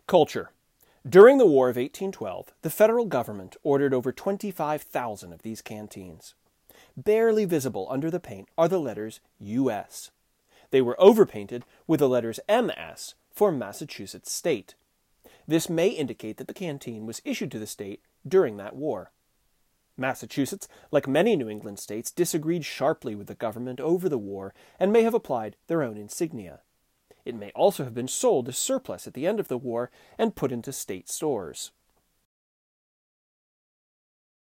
Culture. During the War of 1812, the federal government ordered over 25,000 of these canteens. Barely visible under the paint are the letters U.S. They were overpainted with the letters M.S. for Massachusetts State. This may indicate that the canteen was issued to the state during that war. Massachusetts, like many New England states, disagreed sharply with the government over the war and may have applied their own insignia. It may also have been sold as surplus at the end of the war and put into state stores.